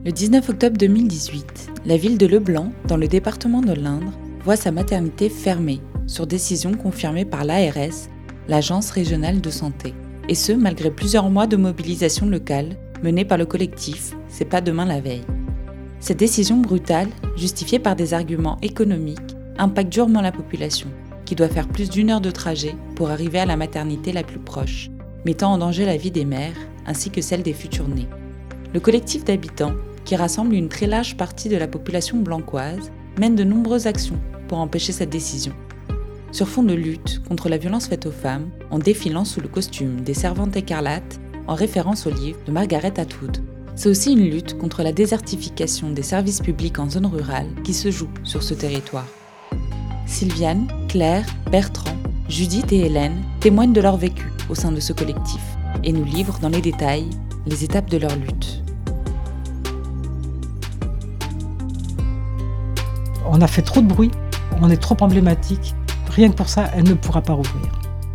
Le 19 octobre 2018, la ville de Leblanc, dans le département de l'Indre, voit sa maternité fermée, sur décision confirmée par l'ARS, l'Agence régionale de santé. Et ce, malgré plusieurs mois de mobilisation locale, menée par le collectif C'est pas demain la veille. Cette décision brutale, justifiée par des arguments économiques, impacte durement la population, qui doit faire plus d'1 heure de trajet pour arriver à la maternité la plus proche, mettant en danger la vie des mères ainsi que celle des futurs nés. Le collectif d'habitants, qui rassemble une très large partie de la population blancoise, mène de nombreuses actions pour empêcher cette décision. Sur fond de lutte contre la violence faite aux femmes, en défilant sous le costume des servantes écarlates, en référence au livre de Margaret Atwood. C'est aussi une lutte contre la désertification des services publics en zone rurale qui se joue sur ce territoire. Sylviane, Claire, Bertrand, Judith et Hélène témoignent de leur vécu au sein de ce collectif et nous livrent dans les détails les étapes de leur lutte. On a fait trop de bruit, on est trop emblématique. Rien que pour ça, elle ne pourra pas rouvrir.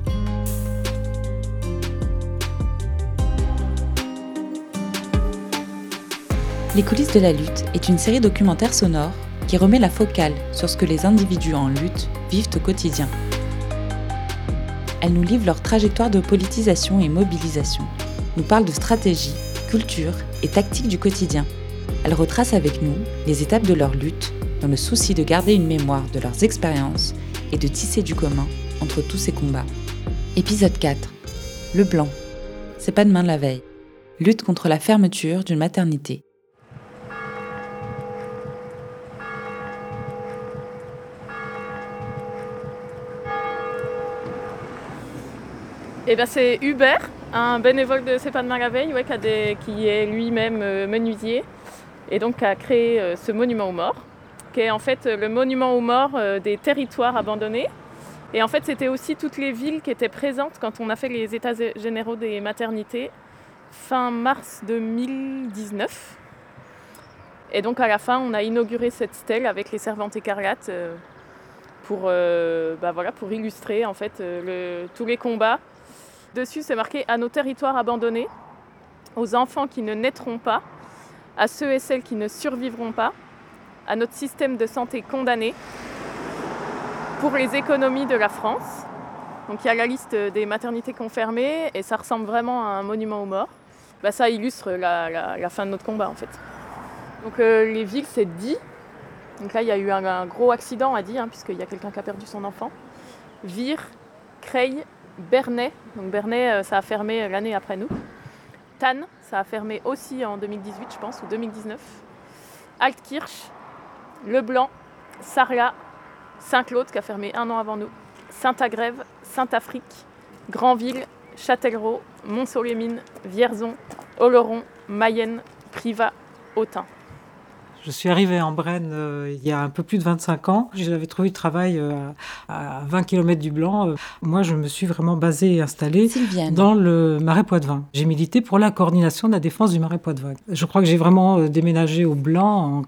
Les coulisses de la lutte est une série documentaire sonore qui remet la focale sur ce que les individus en lutte vivent au quotidien. Elle nous livre leur trajectoire de politisation et mobilisation, nous parle de stratégie, culture et tactique du quotidien. Elle retrace avec nous les étapes de leur lutte dans le souci de garder une mémoire de leurs expériences et de tisser du commun entre tous ces combats. Épisode 4. Leblanc. C'est pas demain la veille. Lutte contre la fermeture d'une maternité. C'est Hubert, un bénévole de C'est pas demain la veille, qui est lui-même menuisier et donc qui a créé ce monument aux morts, qui est en fait le monument aux morts des territoires abandonnés. Et en fait, c'était aussi toutes les villes qui étaient présentes quand on a fait les états généraux des maternités fin mars 2019. Et donc à la fin, on a inauguré cette stèle avec les servantes écarlates pour illustrer en fait tous les combats. Dessus, c'est marqué « À nos territoires abandonnés, aux enfants qui ne naîtront pas, à ceux et celles qui ne survivront pas, à notre système de santé condamné, pour les économies de la France ». Donc il y a la liste des maternités qu'on fermait et ça ressemble vraiment à un monument aux morts. Ça illustre la fin de notre combat en fait. Donc les villes, c'est Die. Donc là, il y a eu un gros accident à Die, puisqu'il y a quelqu'un qui a perdu son enfant. Vire, Creil, Bernay. Donc Bernay, ça a fermé l'année après nous. Thann, ça a fermé aussi en 2018, je pense, ou 2019. Altkirch, Leblanc, Sarlat, Saint-Claude, qui a fermé 1 an avant nous. Saint-Agrève, Saint-Afrique, Granville, Châtellerault, Mont-sur-les-Mines, Vierzon, Oloron, Mayenne, Privas, Autun. Je suis arrivée en Brenne il y a un peu plus de 25 ans. J'avais trouvé du travail à 20 km du Blanc. Moi, je me suis vraiment basée et installée dans le Marais Poitevin. J'ai milité pour la coordination de la défense du Marais Poitevin. Je crois que j'ai vraiment déménagé au Blanc en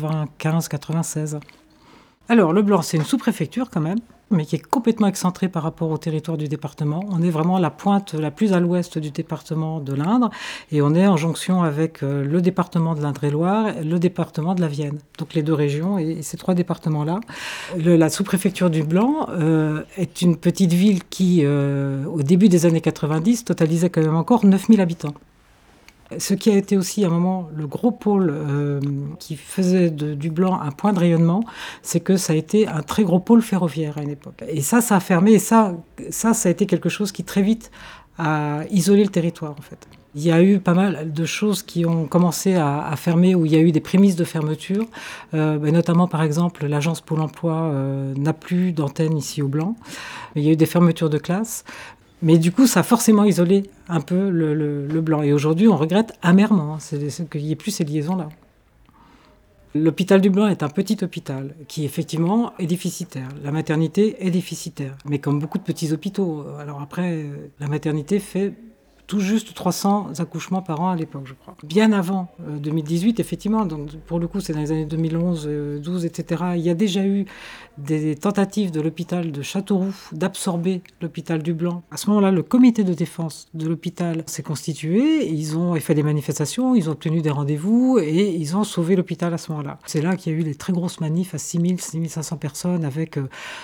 95-96. Alors, le Blanc, c'est une sous-préfecture quand même, mais qui est complètement excentrée par rapport au territoire du département. On est vraiment la pointe la plus à l'ouest du département de l'Indre et on est en jonction avec le département de l'Indre-et-Loire et le département de la Vienne. Donc les deux régions et ces 3 départements-là. La sous-préfecture du Blanc est une petite ville qui, au début des années 90, totalisait quand même encore 9000 habitants. Ce qui a été aussi à un moment le gros pôle qui faisait du Blanc un point de rayonnement, c'est que ça a été un très gros pôle ferroviaire à une époque. Et ça a fermé, et ça a été quelque chose qui très vite a isolé le territoire en fait. Il y a eu pas mal de choses qui ont commencé à fermer, où il y a eu des prémices de fermeture, notamment par exemple l'agence Pôle emploi n'a plus d'antenne ici au Blanc, mais il y a eu des fermetures de classes. Mais du coup, ça a forcément isolé un peu le Blanc. Et aujourd'hui, on regrette amèrement qu'il n'y ait plus ces liaisons-là. L'hôpital du Blanc est un petit hôpital qui, effectivement, est déficitaire. La maternité est déficitaire, mais comme beaucoup de petits hôpitaux. Alors après, la maternité fait tout juste 300 accouchements par an à l'époque, je crois. Bien avant 2018, effectivement, donc pour le coup, c'est dans les années 2011, 12, etc. Il y a déjà eu des tentatives de l'hôpital de Châteauroux d'absorber l'hôpital du Blanc. À ce moment-là, le comité de défense de l'hôpital s'est constitué, ils ont fait des manifestations, ils ont obtenu des rendez-vous et ils ont sauvé l'hôpital à ce moment-là. C'est là qu'il y a eu les très grosses manifs à 6 500 personnes avec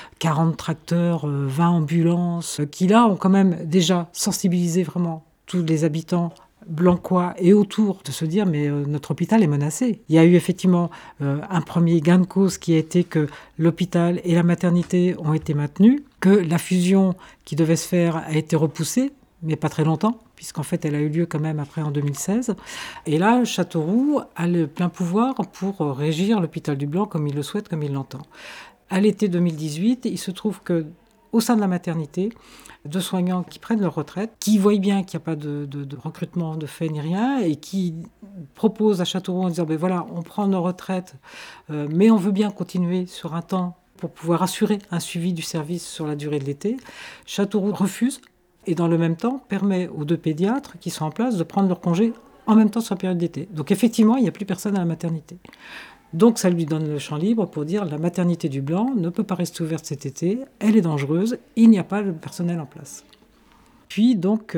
40 tracteurs, 20 ambulances, qui là ont quand même déjà sensibilisé vraiment tous les habitants blanquois et autour de se dire mais notre hôpital est menacé. Il y a eu effectivement un premier gain de cause qui a été que l'hôpital et la maternité ont été maintenus, que la fusion qui devait se faire a été repoussée, mais pas très longtemps, puisqu'en fait elle a eu lieu quand même après en 2016. Et là, Châteauroux a le plein pouvoir pour régir l'hôpital du Blanc comme il le souhaite, comme il l'entend. À l'été 2018, il se trouve que au sein de la maternité, de soignants qui prennent leur retraite, qui voient bien qu'il n'y a pas de recrutement de fait ni rien, et qui proposent à Châteauroux en disant voilà, on prend nos retraites, mais on veut bien continuer sur un temps pour pouvoir assurer un suivi du service sur la durée de l'été. Châteauroux refuse, et dans le même temps permet aux 2 pédiatres qui sont en place de prendre leur congé en même temps sur la période d'été. Donc effectivement, il n'y a plus personne à la maternité. Donc ça lui donne le champ libre pour dire la maternité du Blanc ne peut pas rester ouverte cet été, elle est dangereuse, il n'y a pas le personnel en place. Puis donc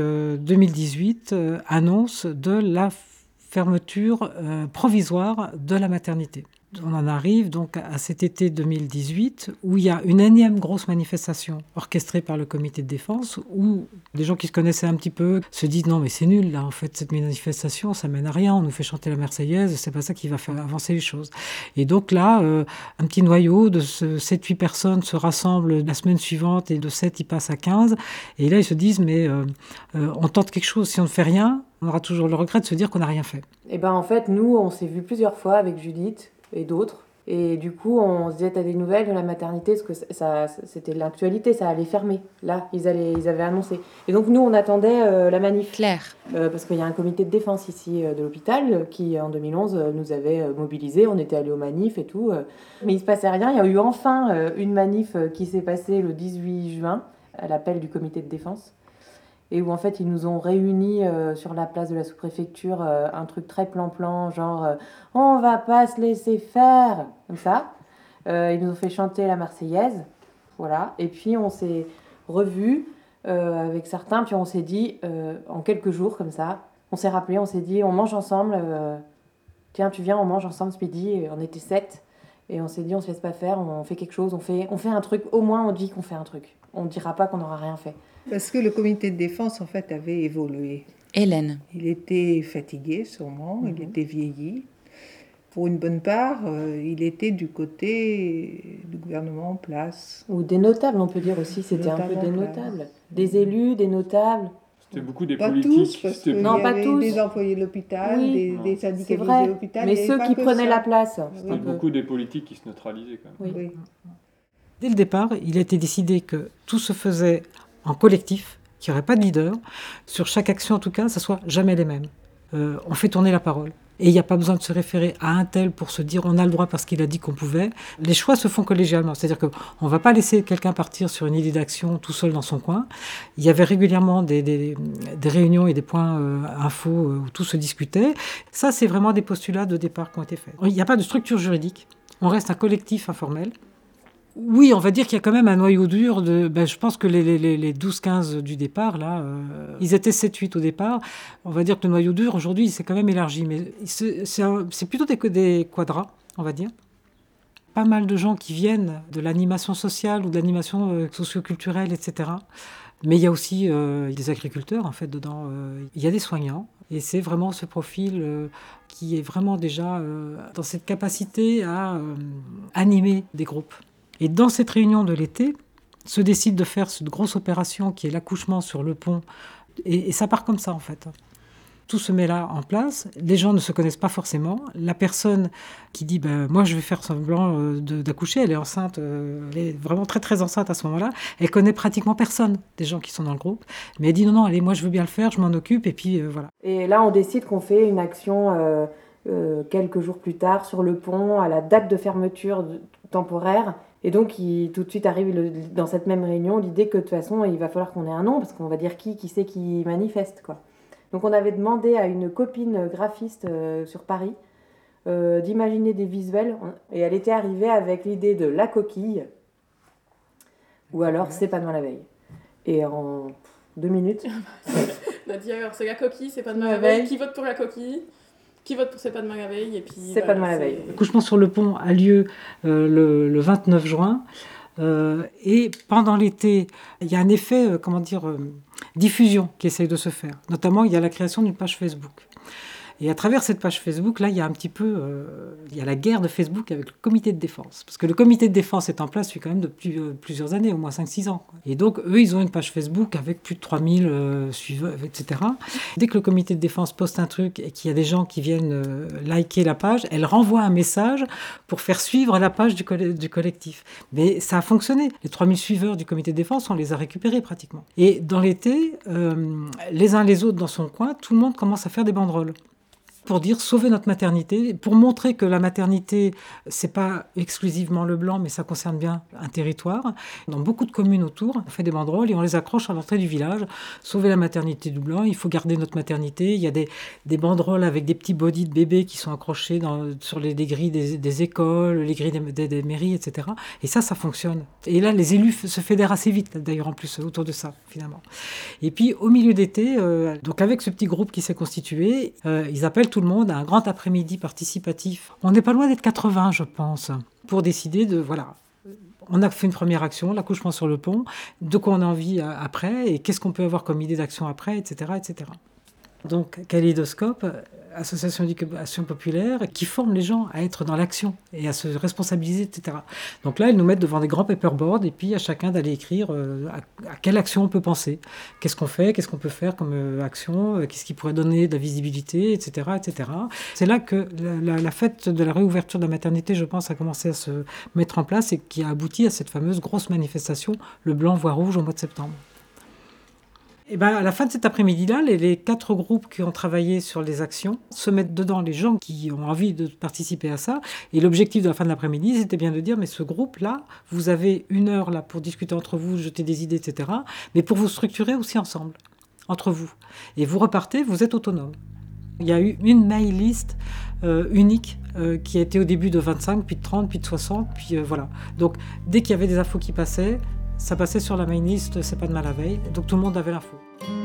2018 annonce de la fermeture provisoire de la maternité. On en arrive donc à cet été 2018 où il y a une énième grosse manifestation orchestrée par le comité de défense où des gens qui se connaissaient un petit peu se disent non mais c'est nul là en fait cette manifestation ça mène à rien, on nous fait chanter la Marseillaise, c'est pas ça qui va faire avancer les choses. Et donc là un petit noyau de 7-8 personnes se rassemble la semaine suivante et de 7 ils passent à 15 et là ils se disent mais on tente quelque chose, si on ne fait rien on aura toujours le regret de se dire qu'on n'a rien fait. Et ben en fait nous on s'est vu plusieurs fois avec Judith et d'autres. Et du coup, on se disait, t'as des nouvelles de la maternité, parce que ça, c'était l'actualité, ça allait fermer. Là, ils avaient annoncé. Et donc, nous, on attendait la manif. Claire. Parce qu'il y a un comité de défense ici de l'hôpital qui, en 2011, nous avait mobilisés. On était allés aux manifs et tout. Mais il ne se passait rien. Il y a eu enfin une manif qui s'est passée le 18 juin, à l'appel du comité de défense. Et où en fait ils nous ont réunis sur la place de la sous-préfecture, un truc très plan-plan, genre on va pas se laisser faire, comme ça. Ils nous ont fait chanter la Marseillaise, voilà. Et puis on s'est revus avec certains, puis on s'est dit, en quelques jours comme ça, on s'est rappelé, on s'est dit on mange ensemble, tiens tu viens, on mange ensemble ce midi, et on était 7. Et on s'est dit on se laisse pas faire, on fait quelque chose, on fait un truc, au moins on dit qu'on fait un truc. On dira pas qu'on n'aura rien fait. Parce que le comité de défense, en fait, avait évolué. Hélène. Il était fatigué, sûrement, il était vieilli. Pour une bonne part, il était du côté du gouvernement en place. Ou des notables, on peut dire aussi, c'était un peu des notables. Des élus, des notables. C'était beaucoup des pas politiques. Tous, parce qu'il non, y pas avait tous. des employés de l'hôpital, oui, des syndicalisés de l'hôpital. Mais ceux qui prenaient la place. C'était beaucoup des politiques qui se neutralisaient quand même. Oui. Dès le départ, il a été décidé que tout se faisait en collectif, qu'il n'y aurait pas de leader. Sur chaque action, en tout cas, ça soit jamais les mêmes. On fait tourner la parole. Et il n'y a pas besoin de se référer à un tel pour se dire on a le droit parce qu'il a dit qu'on pouvait. Les choix se font collégialement. C'est-à-dire qu'on ne va pas laisser quelqu'un partir sur une idée d'action tout seul dans son coin. Il y avait régulièrement des réunions et des points infos où tout se discutait. Ça, c'est vraiment des postulats de départ qui ont été faits. Il n'y a pas de structure juridique. On reste un collectif informel. Oui, on va dire qu'il y a quand même un noyau dur je pense que les 12-15 du départ, là, ils étaient 7-8 au départ. On va dire que le noyau dur, aujourd'hui, il s'est quand même élargi. Mais c'est plutôt des quadras, on va dire. Pas mal de gens qui viennent de l'animation sociale ou de l'animation socio-culturelle, etc. Mais il y a aussi des agriculteurs, en fait, dedans. Il y a des soignants. Et c'est vraiment ce profil qui est vraiment déjà dans cette capacité à animer des groupes. Et dans cette réunion de l'été, se décide de faire cette grosse opération qui est l'accouchement sur le pont. Et ça part comme ça, en fait. Tout se met là en place. Les gens ne se connaissent pas forcément. La personne qui dit moi, je vais faire semblant d'accoucher, elle est enceinte, elle est vraiment très, très enceinte à ce moment-là. Elle connaît pratiquement personne des gens qui sont dans le groupe. Mais elle dit non, allez, moi, je veux bien le faire, je m'en occupe, et puis voilà. Et là, on décide qu'on fait une action quelques jours plus tard sur le pont, à la date de fermeture temporaire. Et donc, tout de suite arrive dans cette même réunion l'idée que de toute façon, il va falloir qu'on ait un nom, parce qu'on va dire qui c'est qui manifeste, quoi. Donc on avait demandé à une copine graphiste sur Paris d'imaginer des visuels, et elle était arrivée avec l'idée de la coquille, ou alors c'est pas demain la veille. Et en 2 minutes... On a dit alors c'est la coquille, c'est pas demain la veille. Qui vote pour la coquille ? Qui vote pour c'est pas demain la veille ? Et puis c'est pas demain la veille. L'accouchement sur le pont a lieu le 29 juin. Et pendant l'été, il y a un effet, diffusion qui essaye de se faire. Notamment, il y a la création d'une page Facebook. Et à travers cette page Facebook, là, il y a un petit peu... il y a la guerre de Facebook avec le comité de défense. Parce que le comité de défense est en place depuis quand même depuis plusieurs années, au moins 5-6 ans. Et donc, eux, ils ont une page Facebook avec plus de 3000 suiveurs, etc. Dès que le comité de défense poste un truc et qu'il y a des gens qui viennent liker la page, elle renvoie un message pour faire suivre la page du collectif. Mais ça a fonctionné. Les 3000 suiveurs du comité de défense, on les a récupérés pratiquement. Et dans l'été, les uns les autres dans son coin, tout le monde commence à faire des banderoles pour dire sauver notre maternité, pour montrer que la maternité, c'est pas exclusivement le Blanc, mais ça concerne bien un territoire. Dans beaucoup de communes autour, on fait des banderoles et on les accroche à l'entrée du village. Sauver la maternité du Blanc, il faut garder notre maternité. Il y a des banderoles avec des petits bodys de bébés qui sont accrochés sur les grilles des écoles, les grilles des mairies, etc. Et ça fonctionne. Et là, les élus se fédèrent assez vite, d'ailleurs, en plus, autour de ça, finalement. Et puis, au milieu d'été, donc avec ce petit groupe qui s'est constitué, ils appellent tout le monde à un grand après-midi participatif. On n'est pas loin d'être 80, je pense, pour décider de... Voilà, on a fait une première action, l'accouchement sur le pont, de quoi on a envie après, et qu'est-ce qu'on peut avoir comme idée d'action après, etc., etc. Donc, Kaléidoscope, association d'éducation populaire, qui forme les gens à être dans l'action et à se responsabiliser, etc. Donc là, ils nous mettent devant des grands paperboards et puis à chacun d'aller écrire à quelle action on peut penser. Qu'est-ce qu'on fait, qu'est-ce qu'on peut faire comme action, qu'est-ce qui pourrait donner de la visibilité, etc., etc. C'est là que la fête de la réouverture de la maternité, je pense, a commencé à se mettre en place et qui a abouti à cette fameuse grosse manifestation, le blanc voire rouge, au mois de septembre. Et à la fin de cet après-midi-là, les 4 groupes qui ont travaillé sur les actions se mettent dedans les gens qui ont envie de participer à ça. Et l'objectif de la fin de l'après-midi, c'était bien de dire, mais ce groupe-là, vous avez 1 heure là pour discuter entre vous, jeter des idées, etc. Mais pour vous structurer aussi ensemble, entre vous. Et vous repartez, vous êtes autonome. Il y a eu une mail list unique qui a été au début de 25, puis de 30, puis de 60, puis voilà. Donc, dès qu'il y avait des infos qui passaient, ça passait sur la main list, c'est pas demain la veille, donc tout le monde avait l'info.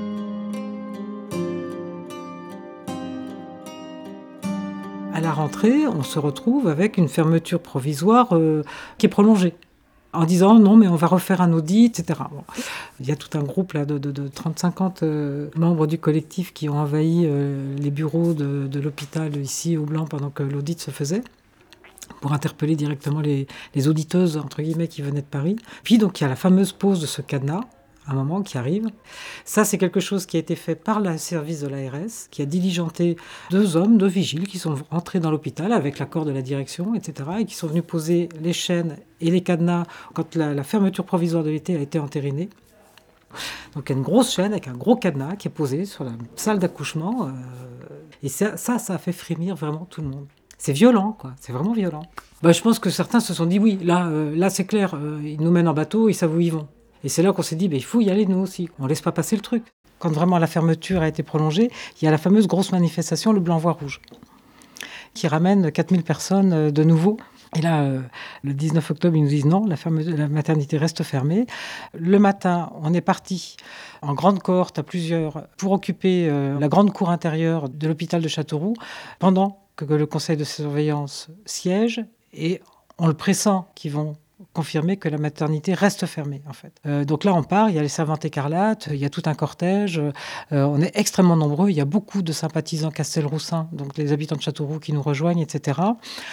À la rentrée, on se retrouve avec une fermeture provisoire qui est prolongée, en disant non mais on va refaire un audit, etc. Bon. Il y a tout un groupe là, de 30-50 membres du collectif qui ont envahi les bureaux de l'hôpital ici au Blanc pendant que l'audit se faisait, pour interpeller directement les auditeuses, entre guillemets, qui venaient de Paris. Puis donc il y a la fameuse pause de ce cadenas, un moment qui arrive. Ça, c'est quelque chose qui a été fait par le service de l'ARS, qui a diligenté 2 hommes, 2 vigiles, qui sont entrés dans l'hôpital avec l'accord de la direction, etc., et qui sont venus poser les chaînes et les cadenas quand la fermeture provisoire de l'été a été entérinée. Donc il y a une grosse chaîne avec un gros cadenas qui est posé sur la salle d'accouchement. Et ça a fait frémir vraiment tout le monde. C'est violent, quoi. C'est vraiment violent. Je pense que certains se sont dit, oui, là c'est clair, ils nous mènent en bateau, ils savent où ils vont. Et c'est là qu'on s'est dit, il faut y aller nous aussi. On ne laisse pas passer le truc. Quand vraiment la fermeture a été prolongée, il y a la fameuse grosse manifestation, le blanc voire rouge, qui ramène 4000 personnes de nouveau. Et là, le 19 octobre, ils nous disent non, la maternité reste fermée. Le matin, on est parti en grande cohorte à plusieurs pour occuper la grande cour intérieure de l'hôpital de Châteauroux pendant que le conseil de surveillance siège, et on le pressent qu'ils vont confirmer que la maternité reste fermée, en fait. Donc là, on part, il y a les servantes écarlates, il y a tout un cortège, on est extrêmement nombreux, il y a beaucoup de sympathisants Castelroussin, donc les habitants de Châteauroux qui nous rejoignent, etc.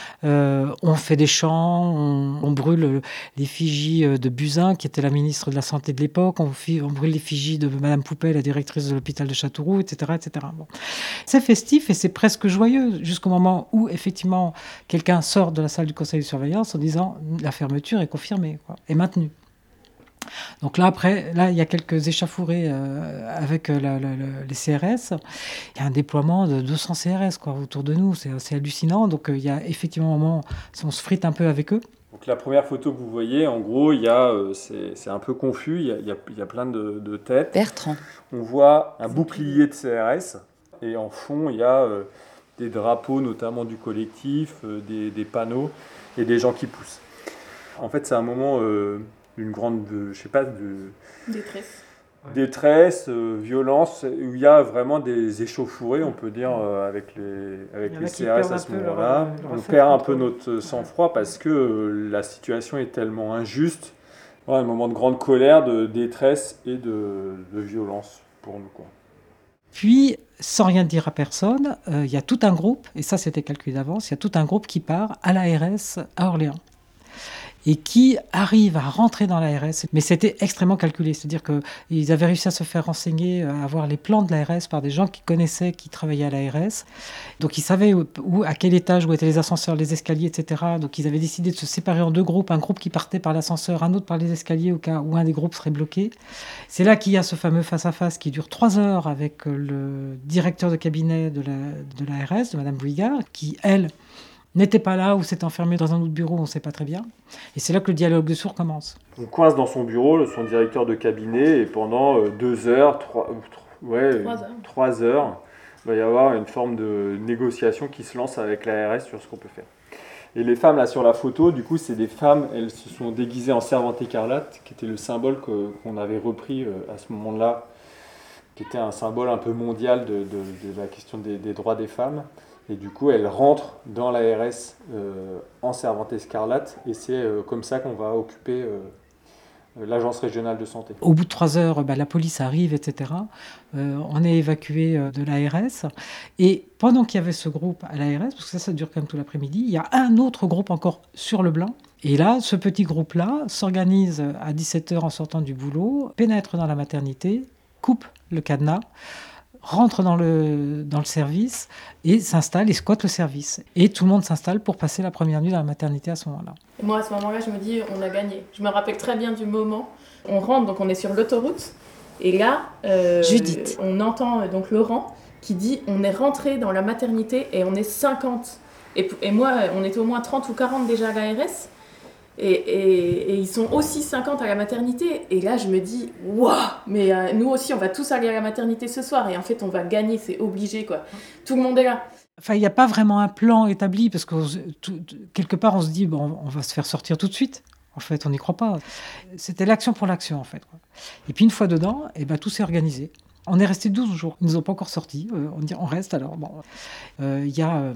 On fait des chants, on brûle l'effigie de Buzyn, qui était la ministre de la Santé de l'époque, on brûle l'effigie de Madame Poupet, la directrice de l'hôpital de Châteauroux, etc. etc. Bon. C'est festif et c'est presque joyeux, jusqu'au moment où, effectivement, quelqu'un sort de la salle du conseil de surveillance en disant « la fermeture est confirmée, quoi, est maintenue ». Donc là, après, il y a quelques échauffourées avec les CRS. Il y a un déploiement de 200 CRS, quoi, autour de nous. C'est assez hallucinant. Donc il y a effectivement un moment, on se frite un peu avec eux. Donc la première photo que vous voyez, en gros, c'est un peu confus, il y a plein de têtes. Bertrand. On voit un bouclier de CRS et en fond, il y a des drapeaux, notamment du collectif, des panneaux et des gens qui poussent. En fait, c'est un moment d'une grande, détresse, violence, où il y a vraiment des échauffourées, on peut dire, avec les CRS à ce moment-là. On perd un peu notre sang-froid parce que la situation est tellement injuste. Un moment de grande colère, de détresse et de violence pour nous, quoi. Puis, sans rien dire à personne, il y a tout un groupe, et ça c'était calculé d'avance, il y a tout un groupe qui part à l'ARS à Orléans et qui arrive à rentrer dans l'ARS. Mais c'était extrêmement calculé, c'est-à-dire qu'ils avaient réussi à se faire renseigner, à avoir les plans de l'ARS par des gens qui connaissaient, qui travaillaient à l'ARS. Donc ils savaient à quel étage, où étaient les ascenseurs, les escaliers, etc. Donc ils avaient décidé de se séparer en deux groupes, un groupe qui partait par l'ascenseur, un autre par les escaliers au cas où un des groupes serait bloqué. C'est là qu'il y a ce fameux face-à-face qui dure 3 heures avec le directeur de cabinet de l'ARS, de Madame Bouyguard, qui, elle, n'était pas là ou s'est enfermé dans un autre bureau, on ne sait pas très bien. Et c'est là que le dialogue de sourds commence. On coince dans son bureau, son directeur de cabinet, et pendant 2 heures, 3 heures, il va y avoir une forme de négociation qui se lance avec l'ARS sur ce qu'on peut faire. Et les femmes là sur la photo, du coup, c'est des femmes, elles se sont déguisées en servante écarlate, qui était le symbole qu'on avait repris à ce moment-là, qui était un symbole un peu mondial de la question des droits des femmes. Et du coup, elle rentre dans l'ARS en servante escarlate, et c'est comme ça qu'on va occuper l'agence régionale de santé. Au bout de 3 heures, la police arrive, etc. On est évacué de l'ARS. Et pendant qu'il y avait ce groupe à l'ARS, parce que ça dure quand même tout l'après-midi, il y a un autre groupe encore sur le Blanc. Et là, ce petit groupe-là s'organise à 17h en sortant du boulot, pénètre dans la maternité, coupe le cadenas, rentre dans le service et s'installe et squatte le service. Et tout le monde s'installe pour passer la première nuit dans la maternité à ce moment-là. Et moi, à ce moment-là, je me dis, on a gagné. Je me rappelle très bien du moment. On rentre, donc on est sur l'autoroute. Et là, Judith. On entend donc Laurent qui dit, on est rentré dans la maternité et on est 50. Et moi, on était au moins 30 ou 40 déjà à l'ARS. Et ils sont aussi 50 à la maternité. Et là, je me dis, waouh, mais nous aussi, on va tous aller à la maternité ce soir. Et en fait, on va gagner, c'est obligé, quoi. Tout le monde est là. Enfin, il n'y a pas vraiment un plan établi, parce que quelque part, on se dit, bon, on va se faire sortir tout de suite. En fait, on n'y croit pas. C'était l'action pour l'action, en fait, quoi. Et puis, une fois dedans, tout s'est organisé. On est resté 12 jours. Ils ne nous ont pas encore sortis. On dit, on reste alors. Bon, y a...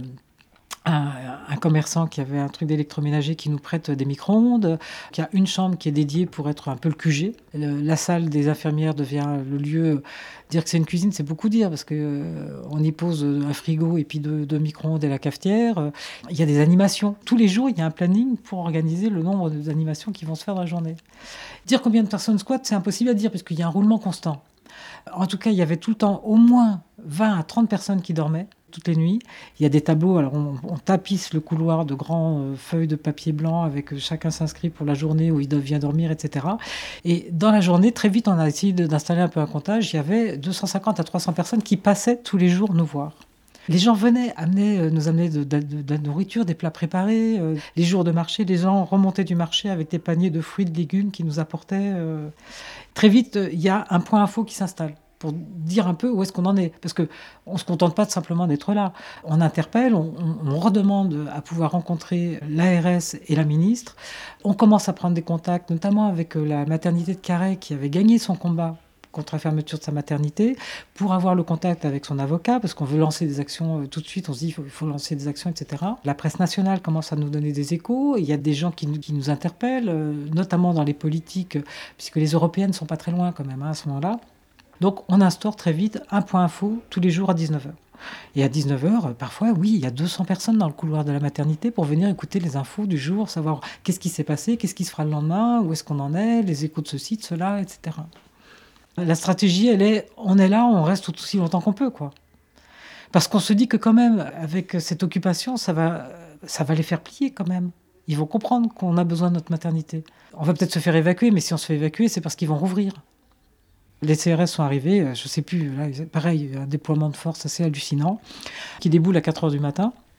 un commerçant qui avait un truc d'électroménager qui nous prête des micro-ondes, qui a une chambre qui est dédiée pour être un peu le QG. La salle des infirmières devient le lieu. Dire que c'est une cuisine, c'est beaucoup dire, parce qu'on y pose un frigo et puis deux micro-ondes et la cafetière. Il y a des animations. Tous les jours, il y a un planning pour organiser le nombre d'animations qui vont se faire dans la journée. Dire combien de personnes squattent, c'est impossible à dire, parce qu'il y a un roulement constant. En tout cas, il y avait tout le temps au moins 20 à 30 personnes qui dormaient toutes les nuits. Il y a des tableaux, alors on tapisse le couloir de grands feuilles de papier blanc avec chacun s'inscrit pour la journée où il vient dormir, etc. Et dans la journée, très vite, on a essayé d'installer un peu un comptage. Il y avait 250 à 300 personnes qui passaient tous les jours nous voir. Les gens venaient nous amener de la nourriture, des plats préparés. Les jours de marché, les gens remontaient du marché avec des paniers de fruits, de légumes qu'ils nous apportaient. Très vite, il y a un point info qui s'installe pour dire un peu où est-ce qu'on en est. Parce qu'on ne se contente pas de simplement d'être là. On interpelle, on redemande à pouvoir rencontrer l'ARS et la ministre. On commence à prendre des contacts, notamment avec la maternité de Carhaix qui avait gagné son combat contre la fermeture de sa maternité, pour avoir le contact avec son avocat, parce qu'on veut lancer des actions tout de suite, on se dit qu'il faut lancer des actions, etc. La presse nationale commence à nous donner des échos, il y a des gens qui nous interpellent, notamment dans les politiques, puisque les européennes ne sont pas très loin quand même à ce moment-là. Donc on instaure très vite un point info tous les jours à 19h. Et à 19h, parfois, oui, il y a 200 personnes dans le couloir de la maternité pour venir écouter les infos du jour, savoir qu'est-ce qui s'est passé, qu'est-ce qui se fera le lendemain, où est-ce qu'on en est, les échos de ceci, de cela, etc. La stratégie, on est là, on reste aussi longtemps qu'on peut, quoi. Parce qu'on se dit que quand même, avec cette occupation, ça va les faire plier quand même. Ils vont comprendre qu'on a besoin de notre maternité. On va peut-être se faire évacuer, mais si on se fait évacuer, c'est parce qu'ils vont rouvrir. Les CRS sont arrivés, je ne sais plus, là, pareil, un déploiement de force assez hallucinant, qui déboule à 4h du matin.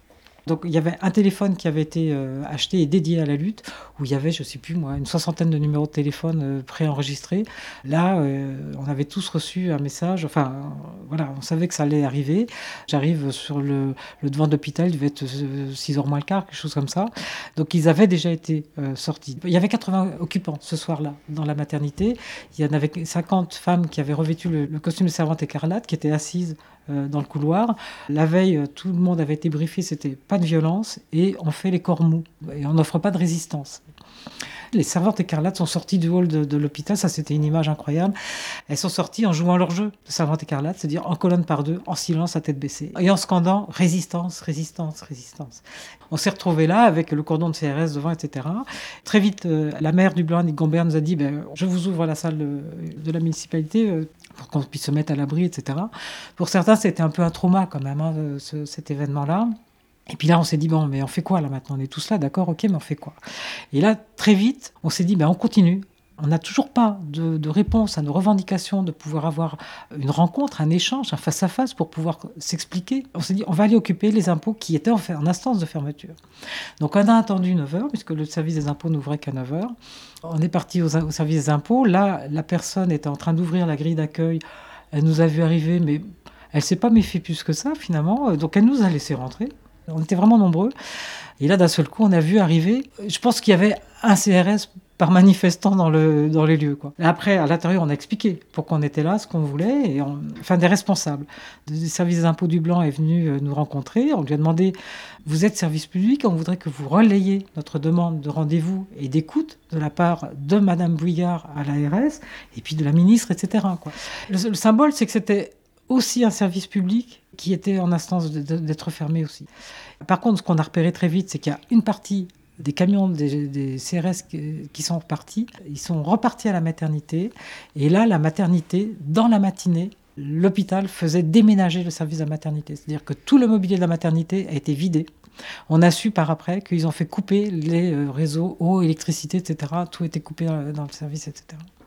Donc il y avait un téléphone qui avait été acheté et dédié à la lutte, où il y avait, je ne sais plus moi, une 60aine de numéros de téléphone préenregistrés. Là, on avait tous reçu un message, voilà, on savait que ça allait arriver. J'arrive sur le devant de l'hôpital, il devait être 6h moins le quart, quelque chose comme ça. Donc ils avaient déjà été sortis. Il y avait 80 occupants ce soir-là dans la maternité. Il y en avait 50 femmes qui avaient revêtu le costume de servante écarlate, qui étaient assises dans le couloir. La veille, tout le monde avait été briefé, c'était pas de violence et on fait les corps mous et on n'offre pas de résistance. Les servantes écarlates sont sorties du hall de l'hôpital, ça c'était une image incroyable. Elles sont sorties en jouant leur jeu de servantes écarlates, c'est-à-dire en colonne par deux, en silence, à tête baissée, et en scandant « résistance, résistance, résistance ». On s'est retrouvés là avec le cordon de CRS devant, etc. Très vite, la maire du Blanc, Annick Gombert, nous a dit je vous ouvre la salle de la municipalité pour qu'on puisse se mettre à l'abri, etc. Pour certains, c'était un peu un trauma quand même, cet événement-là. Et puis là, on s'est dit, bon, mais on fait quoi là maintenant ? On est tous là, d'accord, ok, mais on fait quoi ? Et là, très vite, on s'est dit, on continue. On n'a toujours pas de réponse à nos revendications, de pouvoir avoir une rencontre, un échange, un face-à-face pour pouvoir s'expliquer. On s'est dit, on va aller occuper les impôts qui étaient en instance de fermeture. Donc on a attendu 9h, puisque le service des impôts n'ouvrait qu'à 9h. On est parti au service des impôts. Là, la personne était en train d'ouvrir la grille d'accueil. Elle nous a vu arriver, mais elle ne s'est pas méfiée plus que ça, finalement. Donc elle nous a laissé rentrer. On était vraiment nombreux. Et là, d'un seul coup, on a vu arriver, je pense qu'il y avait un CRS par manifestant dans les lieux, quoi. Et après, à l'intérieur, on a expliqué pourquoi on était là, ce qu'on voulait. Des responsables du service des impôts du Blanc est venu nous rencontrer. On lui a demandé, vous êtes service public, on voudrait que vous relayiez notre demande de rendez-vous et d'écoute de la part de Madame Bouillard à l'ARS et puis de la ministre, etc., quoi. Le symbole, c'est que c'était aussi un service public qui était en instance d'être fermé aussi. Par contre, ce qu'on a repéré très vite, c'est qu'il y a une partie des camions des CRS qui sont repartis. Ils sont repartis à la maternité. Et là, la maternité, dans la matinée, l'hôpital faisait déménager le service de la maternité. C'est-à-dire que tout le mobilier de la maternité a été vidé. On a su par après qu'ils ont fait couper les réseaux eau, électricité, etc. Tout était coupé dans le service, etc.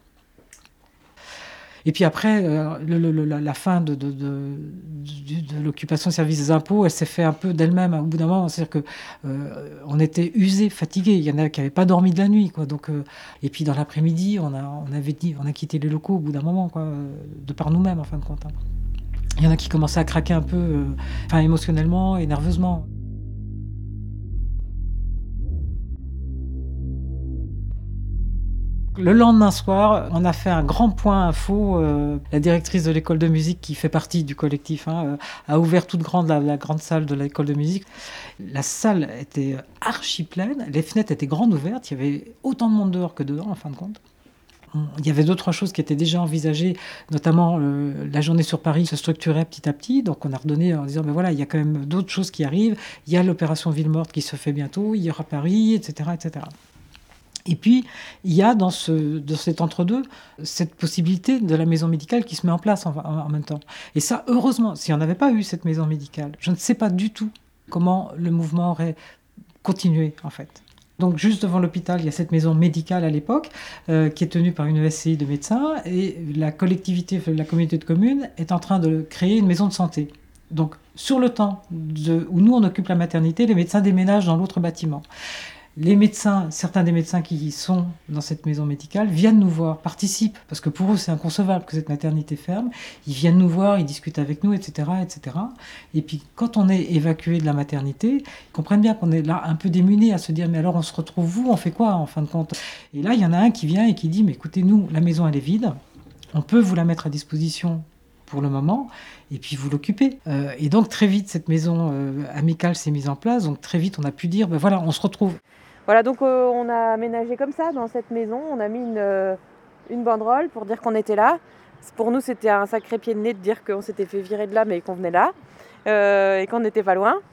Et puis après, la fin de l'occupation du service des impôts, elle s'est fait un peu d'elle-même au bout d'un moment. C'est-à-dire qu'on était usés, fatigués. Il y en a qui n'avaient pas dormi de la nuit, quoi. Donc, et puis dans l'après-midi, on a quitté les locaux au bout d'un moment, quoi, de par nous-mêmes, en fin de compte. Il y en a qui commençaient à craquer un peu, émotionnellement et nerveusement. Le lendemain soir, on a fait un grand point info. La directrice de l'école de musique, qui fait partie du collectif, a ouvert toute grande la grande salle de l'école de musique. La salle était archi pleine, les fenêtres étaient grandes ouvertes, il y avait autant de monde dehors que dedans, en fin de compte. Il y avait 2-3 choses qui étaient déjà envisagées, notamment la journée sur Paris se structurait petit à petit. Donc on a redonné en disant, voilà, il y a quand même d'autres choses qui arrivent. Il y a l'opération Ville Morte qui se fait bientôt, il y aura Paris, etc., etc. Et puis, il y a dans cet entre-deux, cette possibilité de la maison médicale qui se met en place en même temps. Et ça, heureusement, si on n'avait pas eu cette maison médicale, je ne sais pas du tout comment le mouvement aurait continué, en fait. Donc, juste devant l'hôpital, il y a cette maison médicale à l'époque, qui est tenue par une SCI de médecins, et la collectivité, la communauté de communes, est en train de créer une maison de santé. Donc, sur le temps où nous, on occupe la maternité, les médecins déménagent dans l'autre bâtiment. Les médecins, certains des médecins qui sont dans cette maison médicale viennent nous voir, participent, parce que pour eux c'est inconcevable que cette maternité ferme. Ils viennent nous voir, ils discutent avec nous, etc., etc. Et puis quand on est évacué de la maternité, ils comprennent bien qu'on est là un peu démunis à se dire, mais alors on se retrouve où, on fait quoi en fin de compte ? Et là il y en a un qui vient et qui dit, mais écoutez, nous, la maison elle est vide, on peut vous la mettre à disposition pour le moment, et puis vous l'occupez. Et donc très vite cette maison amicale s'est mise en place, donc très vite on a pu dire, voilà, on se retrouve. Voilà, donc on a aménagé comme ça dans cette maison. On a mis une banderole pour dire qu'on était là. Pour nous, c'était un sacré pied de nez de dire qu'on s'était fait virer de là, mais qu'on venait là et qu'on n'était pas loin.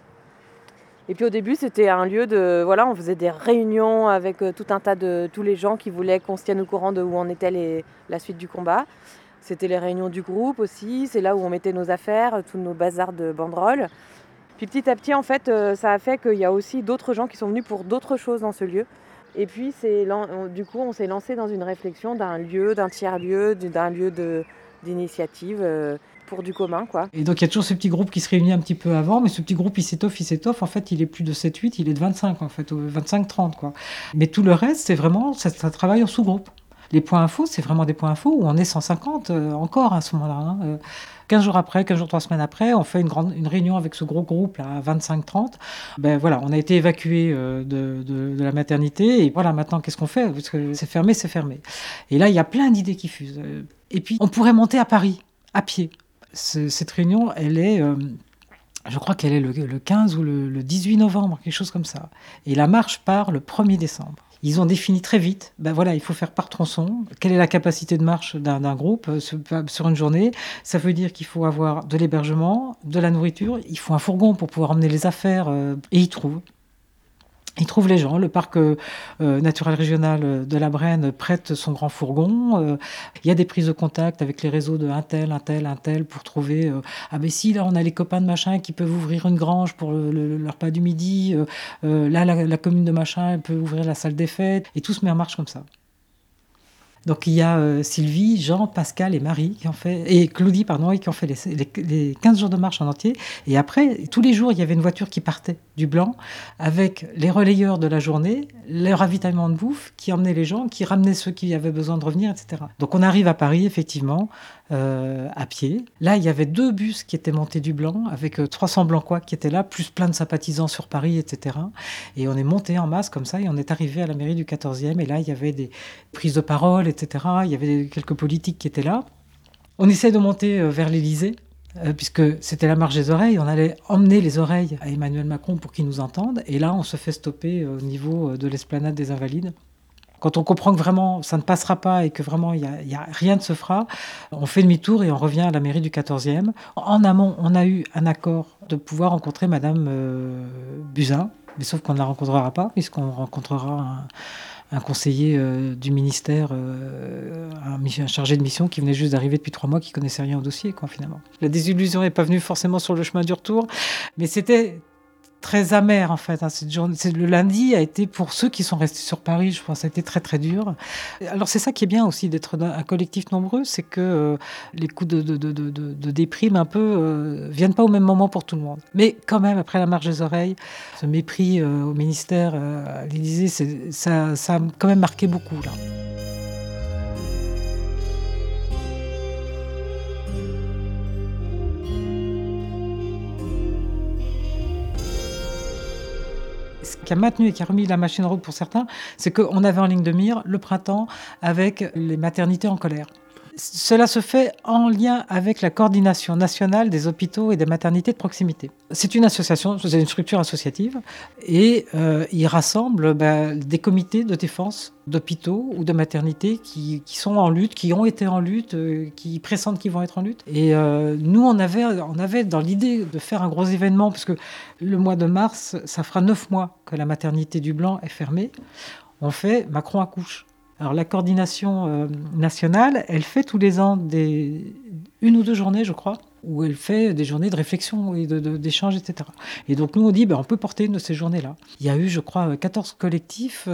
Et puis au début, c'était un lieu de... Voilà, on faisait des réunions avec tout un tas de... tous les gens qui voulaient qu'on se tienne au courant de où en était la suite du combat. C'était les réunions du groupe aussi. C'est là où on mettait nos affaires, tous nos bazars de banderoles. Puis petit à petit, en fait, ça a fait qu'il y a aussi d'autres gens qui sont venus pour d'autres choses dans ce lieu. Et puis, du coup, on s'est lancé dans une réflexion d'un lieu, d'un tiers-lieu, d'un lieu de d'initiatives pour du commun, quoi. Et donc il y a toujours ce petit groupe qui se réunit un petit peu avant, mais ce petit groupe il s'étoffe, en fait il est plus de 7-8, il est de 25 en fait, 25-30 quoi. Mais tout le reste c'est vraiment, ça travaille en sous-groupe. Les points infos, c'est vraiment des points infos où on est 150 encore à ce moment-là. 15 jours après, 15 jours, 3 semaines après, on fait une réunion avec ce gros groupe là, à 25-30. Ben voilà, on a été évacué de la maternité et voilà, maintenant qu'est-ce qu'on fait? Parce que c'est fermé. Et là, il y a plein d'idées qui fusent. Et puis, on pourrait monter à Paris, à pied. Cette réunion, elle est... je crois qu'elle est le 15 ou le 18 novembre, quelque chose comme ça. Et la marche part le 1er décembre. Ils ont défini très vite, il faut faire par tronçon. Quelle est la capacité de marche d'un groupe sur une journée? Ça veut dire qu'il faut avoir de l'hébergement, de la nourriture, il faut un fourgon pour pouvoir emmener les affaires, et ils trouvent. Ils trouvent les gens. Le parc naturel régional de la Brenne prête son grand fourgon. Il y a des prises de contact avec les réseaux de un tel pour trouver si là on a les copains de machin qui peuvent ouvrir une grange pour le repas du midi. Là la commune de machin elle peut ouvrir la salle des fêtes et tout se met en marche comme ça. Donc il y a Sylvie, Jean, Pascal et Marie et Claudie qui ont fait les 15 jours de marche en entier. Et après, tous les jours, il y avait une voiture qui partait du Blanc avec les relayeurs de la journée, les ravitaillements de bouffe qui emmenaient les gens, qui ramenaient ceux qui avaient besoin de revenir, etc. Donc on arrive à Paris, effectivement, à pied. Là, il y avait 2 bus qui étaient montés du Blanc avec 300 Blancois qui étaient là, plus plein de sympathisants sur Paris, etc. Et on est monté en masse comme ça et on est arrivé à la mairie du 14e. Et là, il y avait des prises de parole, etc. Il y avait quelques politiques qui étaient là. On essaie de monter vers l'Élysée, puisque c'était la marche des oreilles. On allait emmener les oreilles à Emmanuel Macron pour qu'il nous entende. Et là, on se fait stopper au niveau de l'esplanade des Invalides. Quand on comprend que vraiment ça ne passera pas et que vraiment rien ne se fera, on fait demi-tour et on revient à la mairie du 14e. En amont, on a eu un accord de pouvoir rencontrer Madame Buzyn, mais sauf qu'on ne la rencontrera pas, puisqu'on rencontrera un conseiller du ministère, un chargé de mission qui venait juste d'arriver depuis 3 mois, qui connaissait rien au dossier, finalement. La désillusion n'est pas venue forcément sur le chemin du retour, mais c'était très amer, en fait. Le lundi a été, pour ceux qui sont restés sur Paris, je pense, ça a été très, très dur. Alors, c'est ça qui est bien aussi d'être un collectif nombreux, c'est que les coups de déprime un peu viennent pas au même moment pour tout le monde. Mais quand même, après la marche des oreilles, ce mépris au ministère, à l'Élysée, ça a quand même marqué beaucoup, là. Ce qui a maintenu et qui a remis la machine en route pour certains, c'est qu'on avait en ligne de mire le printemps avec les maternités en colère. Cela se fait en lien avec la coordination nationale des hôpitaux et des maternités de proximité. C'est une association, c'est une structure associative, et il rassemble des comités de défense d'hôpitaux ou de maternités qui sont en lutte, qui ont été en lutte, qui pressentent qu'ils vont être en lutte. Et nous, on avait dans l'idée de faire un gros événement, parce que le mois de mars, ça fera 9 mois que la maternité du Blanc est fermée. On fait Macron accouche. Alors la coordination nationale, elle fait tous les ans 1 ou 2 journées, je crois, où elle fait des journées de réflexion et d'échange, etc. Et donc nous, on dit, on peut porter une de ces journées-là. Il y a eu, je crois, 14 collectifs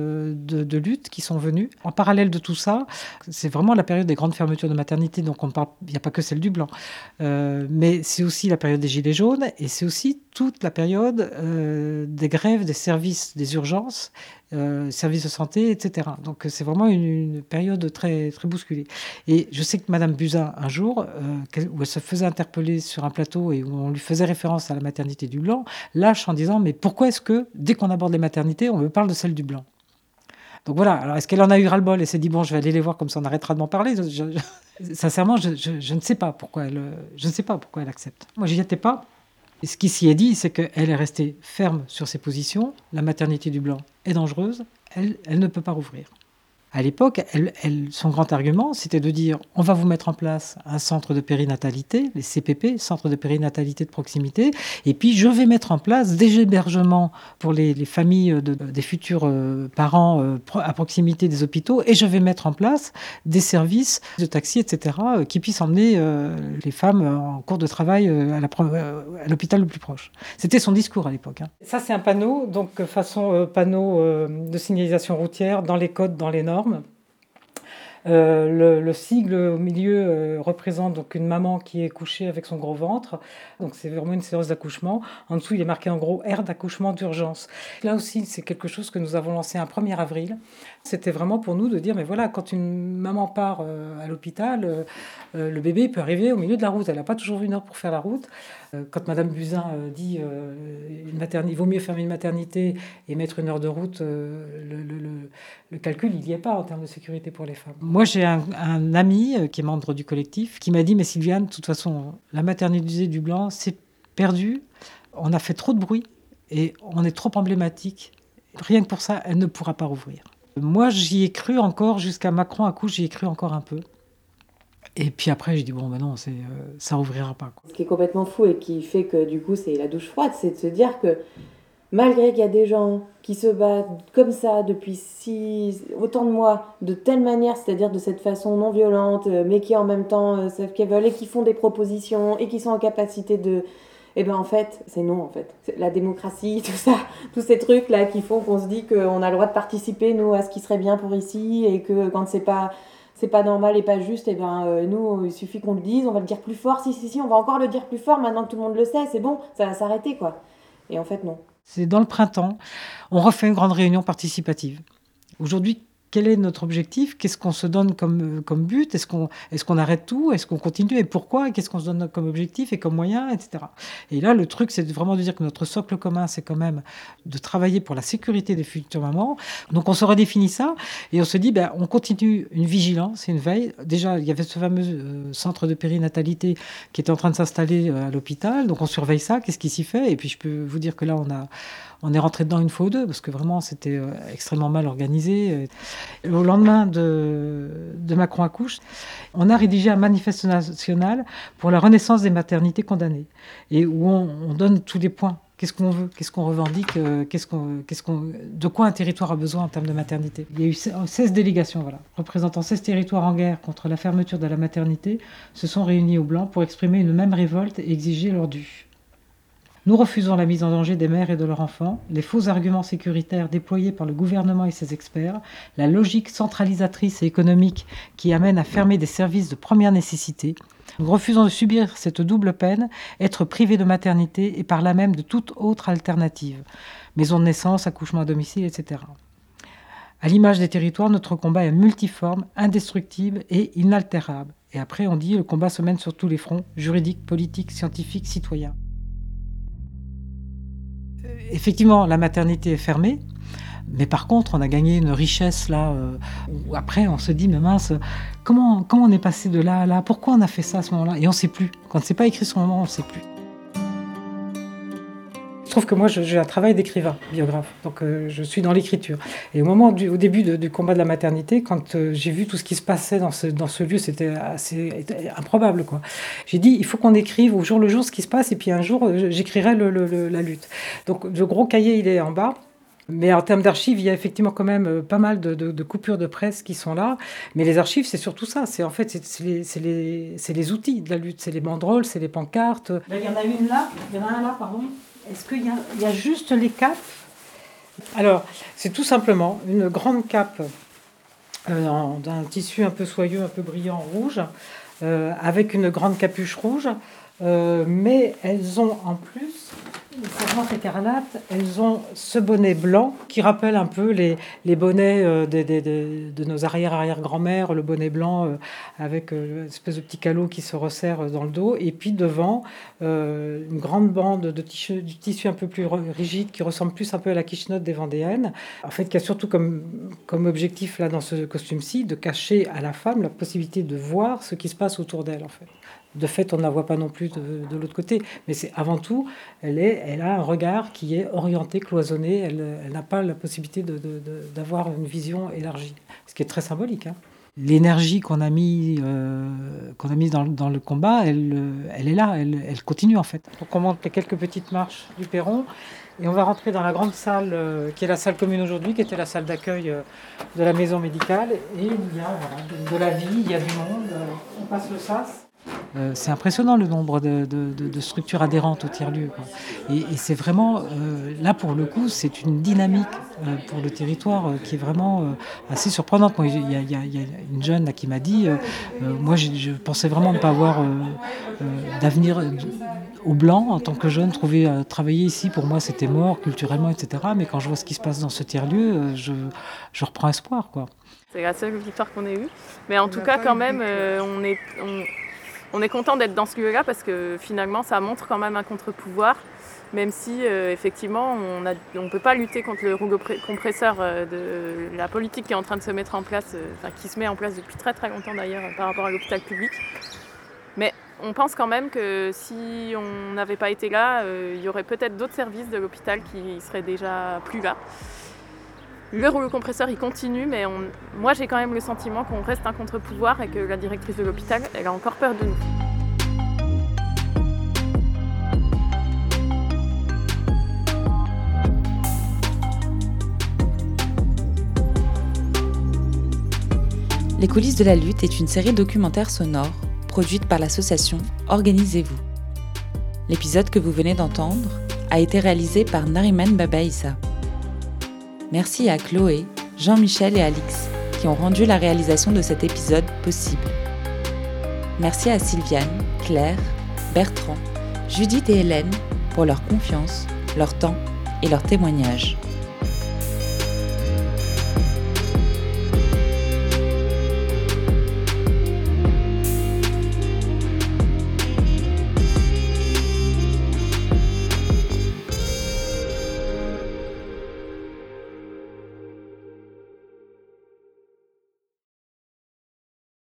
de lutte qui sont venus. En parallèle de tout ça, c'est vraiment la période des grandes fermetures de maternité, donc il n'y a pas que celle du Blanc. Mais c'est aussi la période des Gilets jaunes, et c'est aussi toute la période des grèves des services des urgences, services de santé, etc. Donc c'est vraiment une période très, très bousculée. Et je sais que Madame Buzyn, un jour, où elle se faisait interpeller sur un plateau et où on lui faisait référence à la maternité du Blanc, lâche en disant « Mais pourquoi est-ce que, dès qu'on aborde les maternités, on me parle de celle du Blanc ?» Donc voilà, alors est-ce qu'elle en a eu ras-le-bol et s'est dit « Bon, je vais aller les voir comme ça on arrêtera de m'en parler ?» Sincèrement, je ne sais pas pourquoi elle accepte. Moi, j'y étais pas. Et ce qui s'y est dit, c'est qu'elle est restée ferme sur ses positions. La maternité du Blanc est dangereuse. Elle ne peut pas rouvrir. À l'époque, son grand argument, c'était de dire on va vous mettre en place un centre de périnatalité, les CPP, centre de périnatalité de proximité, et puis je vais mettre en place des hébergements pour les familles des futurs parents à proximité des hôpitaux, et je vais mettre en place des services de taxi, etc., qui puissent emmener les femmes en cours de travail à l'hôpital le plus proche. C'était son discours à l'époque. Ça, c'est un panneau, donc façon panneau de signalisation routière dans les codes, dans les normes. Le sigle au milieu représente donc une maman qui est couchée avec son gros ventre. Donc c'est vraiment une séance d'accouchement. En dessous, il est marqué en gros aire d'accouchement d'urgence. Là aussi, c'est quelque chose que nous avons lancé un 1er avril. C'était vraiment pour nous de dire, mais voilà, quand une maman part à l'hôpital, le bébé peut arriver au milieu de la route. Elle n'a pas toujours 1 heure pour faire la route. Quand Madame Buzyn dit il vaut mieux fermer une maternité et mettre 1 heure de route, le calcul, il n'y est pas en termes de sécurité pour les femmes. Moi, j'ai un ami qui est membre du collectif qui m'a dit, mais Sylviane, de toute façon, la maternité du Blanc, c'est perdu. On a fait trop de bruit et on est trop emblématique. Rien que pour ça, elle ne pourra pas rouvrir. Moi, j'y ai cru encore, jusqu'à Macron accouche, j'y ai cru encore un peu. Et puis après, j'ai dit, bon, ben non, ça rouvrira pas, quoi. Ce qui est complètement fou et qui fait que du coup, c'est la douche froide, c'est de se dire que malgré qu'il y a des gens qui se battent comme ça depuis autant de mois, de telle manière, c'est-à-dire de cette façon non violente, mais qui en même temps savent qu'elles veulent et qui font des propositions et qui sont en capacité de... Eh ben en fait, c'est non en fait. C'est la démocratie, tout ça, tous ces trucs là qui font qu'on se dit qu'on a le droit de participer nous à ce qui serait bien pour ici et que quand c'est pas normal et pas juste, et ben nous il suffit qu'on le dise, on va le dire plus fort, si, on va encore le dire plus fort maintenant que tout le monde le sait, c'est bon, ça va s'arrêter quoi. Et en fait non. C'est dans le printemps, on refait une grande réunion participative. Aujourd'hui, quel est notre objectif? Qu'est-ce qu'on se donne comme but? Est-ce qu'on arrête tout? Est-ce qu'on continue? Et pourquoi? Qu'est-ce qu'on se donne comme objectif et comme moyen, etc. Et là, le truc, c'est vraiment de dire que notre socle commun, c'est quand même de travailler pour la sécurité des futures mamans. Donc, on se redéfinit ça et on se dit, on continue une vigilance et une veille. Déjà, il y avait ce fameux centre de périnatalité qui était en train de s'installer à l'hôpital. Donc, on surveille ça. Qu'est-ce qui s'y fait? Et puis, je peux vous dire que là, on est rentré dedans 1 fois ou 2 parce que vraiment, c'était extrêmement mal organisé. Au lendemain de Macron accouche, on a rédigé un manifeste national pour la renaissance des maternités condamnées et où on donne tous les points. Qu'est-ce qu'on veut? Qu'est-ce qu'on revendique? De quoi un territoire a besoin en termes de maternité? Il y a eu 16 délégations, représentant 16 territoires en guerre contre la fermeture de la maternité, se sont réunis au Blanc pour exprimer une même révolte et exiger leur dû. Nous refusons la mise en danger des mères et de leurs enfants, les faux arguments sécuritaires déployés par le gouvernement et ses experts, la logique centralisatrice et économique qui amène à fermer des services de première nécessité. Nous refusons de subir cette double peine, être privés de maternité et par là même de toute autre alternative. Maison de naissance, accouchement à domicile, etc. À l'image des territoires, notre combat est multiforme, indestructible et inaltérable. Et après, on dit le combat se mène sur tous les fronts, juridiques, politiques, scientifiques, citoyens. Effectivement, la maternité est fermée, mais par contre, on a gagné une richesse là. Où après, on se dit, mais mince, comment on est passé de là à là? Pourquoi on a fait ça à ce moment-là? Et on ne sait plus. Quand c'est pas écrit sur le moment, on ne sait plus. Je trouve que moi, j'ai un travail d'écrivain, biographe. Donc, je suis dans l'écriture. Et au début du combat de la maternité, quand j'ai vu tout ce qui se passait dans ce lieu, c'était assez improbable, quoi. J'ai dit, il faut qu'on écrive au jour le jour ce qui se passe, et puis un jour, j'écrirai la lutte. Donc, le gros cahier, il est en bas. Mais en termes d'archives, il y a effectivement quand même pas mal de coupures de presse qui sont là. Mais les archives, c'est surtout ça. C'est les outils de la lutte. C'est les banderoles, c'est les pancartes. Là, il y en a une là. Il y en a un là, pardon. Est-ce qu'il y a juste les capes? Alors, c'est tout simplement une grande cape d'un tissu un peu soyeux, un peu brillant rouge, avec une grande capuche rouge. Mais elles ont en plus, les servantes écarlates, elles ont ce bonnet blanc qui rappelle un peu les bonnets de nos arrière-grand-mères, le bonnet blanc avec une espèce de petit calot qui se resserre dans le dos, et puis devant une grande bande du tissu un peu plus rigide qui ressemble plus un peu à la quichenotte des Vendéennes, en fait qui a surtout comme objectif là dans ce costume-ci de cacher à la femme la possibilité de voir ce qui se passe autour d'elle en fait. De fait, on ne la voit pas non plus de l'autre côté. Mais c'est avant tout, elle a un regard qui est orienté, cloisonné. Elle n'a pas la possibilité d'avoir une vision élargie. Ce qui est très symbolique. Hein. L'énergie qu'on a mise dans le combat, elle est là, elle continue en fait. Donc on monte les quelques petites marches du perron et on va rentrer dans la grande salle qui est la salle commune aujourd'hui, qui était la salle d'accueil de la maison médicale. Et il y a de la vie, il y a du monde. On passe le sas. C'est impressionnant le nombre de structures adhérentes au tiers-lieu, quoi. Et c'est vraiment, là pour le coup, c'est une dynamique pour le territoire qui est vraiment assez surprenante. Moi, il y a une jeune là, qui m'a dit, moi je pensais vraiment ne pas avoir d'avenir au Blanc en tant que jeune. Travailler ici, pour moi c'était mort culturellement, etc. Mais quand je vois ce qui se passe dans ce tiers-lieu, je reprends espoir, quoi. C'est la seule victoire qu'on ait eue. Mais en tout cas, quand même, on est content d'être dans ce lieu-là parce que finalement, ça montre quand même un contre-pouvoir. Même si, effectivement, on ne peut pas lutter contre le rouleau compresseur de la politique qui est en train de se mettre en place, qui se met en place depuis très très longtemps d'ailleurs par rapport à l'hôpital public. Mais on pense quand même que si on n'avait pas été là, il y aurait peut-être d'autres services de l'hôpital qui seraient déjà plus là. Le rouleau compresseur, il continue, mais moi j'ai quand même le sentiment qu'on reste un contre-pouvoir et que la directrice de l'hôpital, elle a encore peur de nous. Les coulisses de la lutte est une série documentaire sonore produite par l'association Organisez-vous. L'épisode que vous venez d'entendre a été réalisé par Nariman Babaïssa. Merci à Chloé, Jean-Michel et Alix qui ont rendu la réalisation de cet épisode possible. Merci à Sylviane, Claire, Bertrand, Judith et Hélène pour leur confiance, leur temps et leur témoignage.